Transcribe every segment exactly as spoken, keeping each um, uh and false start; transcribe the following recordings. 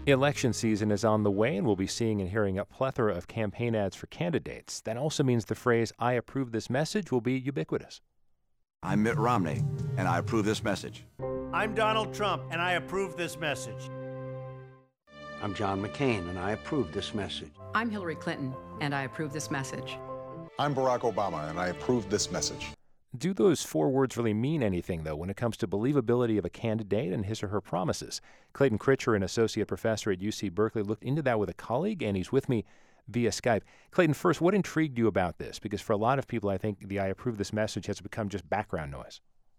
Election season is on the way, and we'll be seeing and hearing a plethora of campaign ads for candidates. That also means the phrase, "I approve this message," will be ubiquitous. I'm Mitt Romney, and I approve this message. I'm Donald Trump, and I approve this message. I'm John McCain, and I approve this message. I'm Hillary Clinton, and I approve this message. I'm Barack Obama, and I approve this message. Do those four words really mean anything, though, when it comes to believability of a candidate and his or her promises? Clayton Critcher, an associate professor at U C Berkeley, looked into that with a colleague, and he's with me via Skype. Clayton, first, what intrigued you about this? Because for a lot of people, I think the "I approve this message" has become just background noise.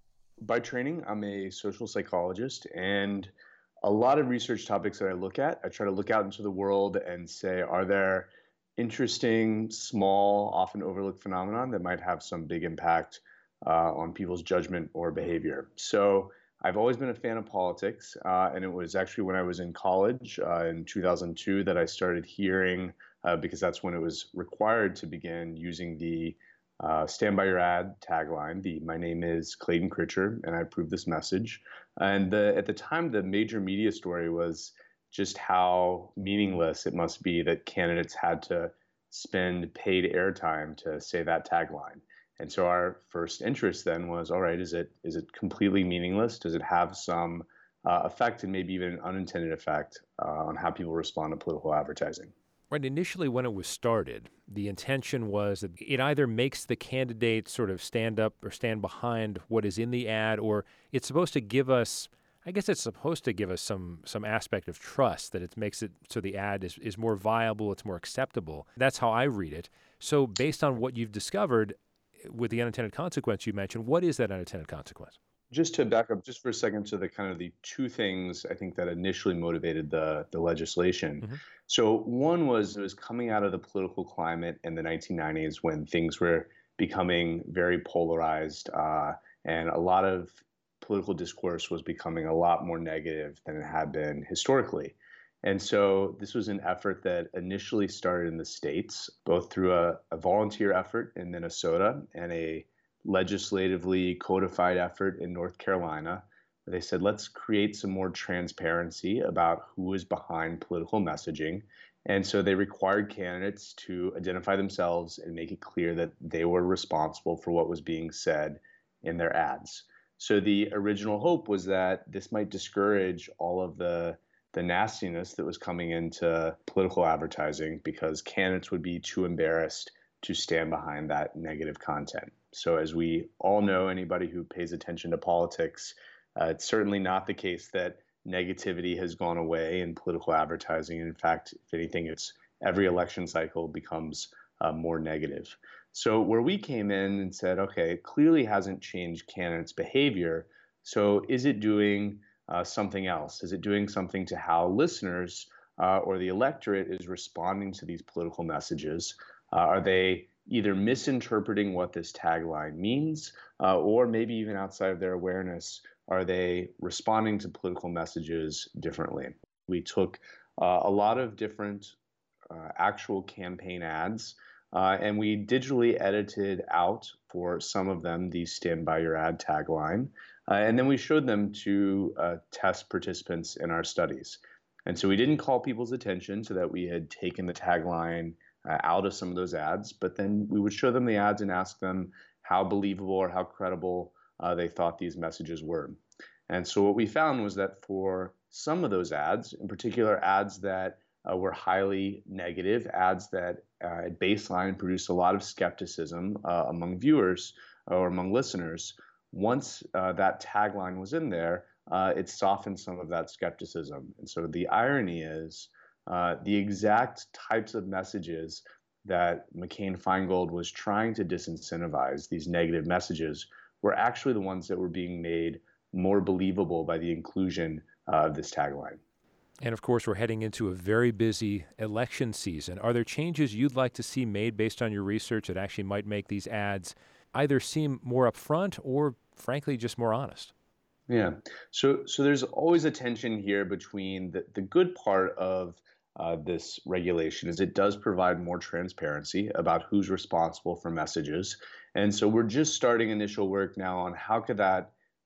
By training, I'm a social psychologist, and a lot of research topics that I look at, I try to look out into the world and say, are there interesting, small, often overlooked phenomenon that might have some big impact Uh, on people's judgment or behavior. So I've always been a fan of politics, uh, and it was actually when I was in college uh, in two thousand two that I started hearing, uh, because that's when it was required to begin using the uh, Stand By Your Ad tagline, the "My name is Clayton Critcher, and I approve this message." And the, at the time, the major media story was just how meaningless it must be that candidates had to spend paid airtime to say that tagline. And so our first interest then was, all right, is it is it completely meaningless? Does it have some uh, effect, and maybe even an unintended effect uh, on how people respond to political advertising? Right. Initially, when it was started, the intention was that it either makes the candidate sort of stand up or stand behind what is in the ad, or it's supposed to give us, I guess it's supposed to give us some some aspect of trust, that it makes it so the ad is, is more viable, it's more acceptable. That's how I read it. So based on what you've discovered, with the unintended consequence you mentioned, what is that unintended consequence? Just to back up just for a second to the kind of the two things I think that initially motivated the the legislation. Mm-hmm. So one was it was coming out of the political climate in the nineteen nineties when things were becoming very polarized, uh, and a lot of political discourse was becoming a lot more negative than it had been historically. And so this was an effort that initially started in the States, both through a, a volunteer effort in Minnesota and a legislatively codified effort in North Carolina. They said, let's create some more transparency about who is behind political messaging. And so they required candidates to identify themselves and make it clear that they were responsible for what was being said in their ads. So the original hope was that this might discourage all of the the nastiness that was coming into political advertising, because candidates would be too embarrassed to stand behind that negative content. So as we all know, anybody who pays attention to politics, uh, it's certainly not the case that negativity has gone away in political advertising. In fact, if anything, it's every election cycle becomes uh, more negative. So where we came in and said, okay, it clearly hasn't changed candidates' behavior. So is it doing Uh, something else? Is it doing something to how listeners uh, or the electorate is responding to these political messages? Uh, are they either misinterpreting what this tagline means, uh, or maybe even outside of their awareness, are they responding to political messages differently? We took uh, a lot of different uh, actual campaign ads, uh, and we digitally edited out for some of them the "Stand By Your Ad" tagline. Uh, and then we showed them to uh, test participants in our studies. And so we didn't call people's attention so that we had taken the tagline uh, out of some of those ads, but then we would show them the ads and ask them how believable or how credible uh, they thought these messages were. And so what we found was that for some of those ads, in particular ads that uh, were highly negative, ads that uh, at baseline produced a lot of skepticism uh, among viewers or among listeners, once uh, that tagline was in there, uh, it softened some of that skepticism. And so the irony is uh, the exact types of messages that McCain-Feingold was trying to disincentivize, these negative messages, were actually the ones that were being made more believable by the inclusion uh, of this tagline. And of course, we're heading into a very busy election season. Are there changes you'd like to see made based on your research that actually might make these ads either seem more upfront or, frankly, just more honest? Yeah. So so there's always a tension here between the, the good part of uh, this regulation is it does provide more transparency about who's responsible for messages. And so we're just starting initial work now on how could that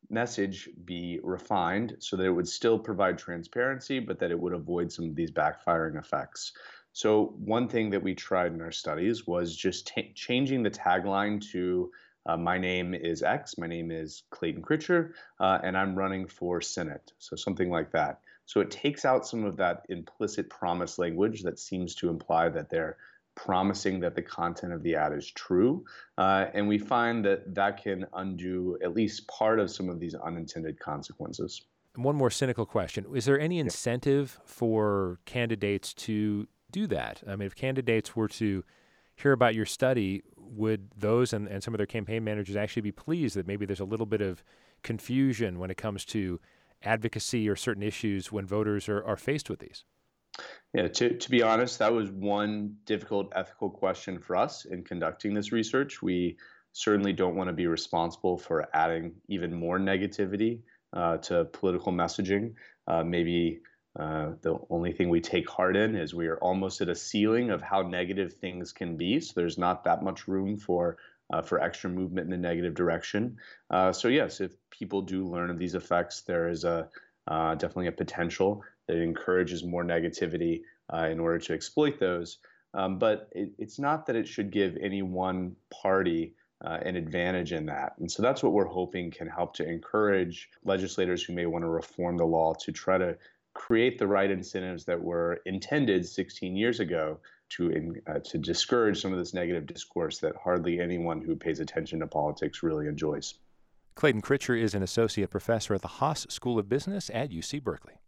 message be refined so that it would still provide transparency, but that it would avoid some of these backfiring effects. So one thing that we tried in our studies was just t- changing the tagline to uh, my name is X, my name is Clayton Critcher, uh, and I'm running for Senate. So something like that. So it takes out some of that implicit promise language that seems to imply that they're promising that the content of the ad is true. Uh, and we find that that can undo at least part of some of these unintended consequences. One more cynical question. Is there any incentive for candidates to do that? I mean, if candidates were to hear about your study, would those and, and some of their campaign managers actually be pleased that maybe there's a little bit of confusion when it comes to advocacy or certain issues when voters are, are faced with these? Yeah, to, to be honest, that was one difficult ethical question for us in conducting this research. We certainly don't want to be responsible for adding even more negativity uh, to political messaging. Uh, maybe uh, the only thing we take heart in is we are almost at a ceiling of how negative things can be. So there's not that much room for uh, for extra movement in the negative direction. Uh, so yes, if people do learn of these effects, there is a uh, definitely a potential that encourages more negativity uh, in order to exploit those. Um, but it, it's not that it should give any one party uh, an advantage in that. And so that's what we're hoping can help to encourage legislators who may want to reform the law to try to create the right incentives that were intended sixteen years ago to, in, uh, to discourage some of this negative discourse that hardly anyone who pays attention to politics really enjoys. Clayton Critcher is an associate professor at the Haas School of Business at U C Berkeley.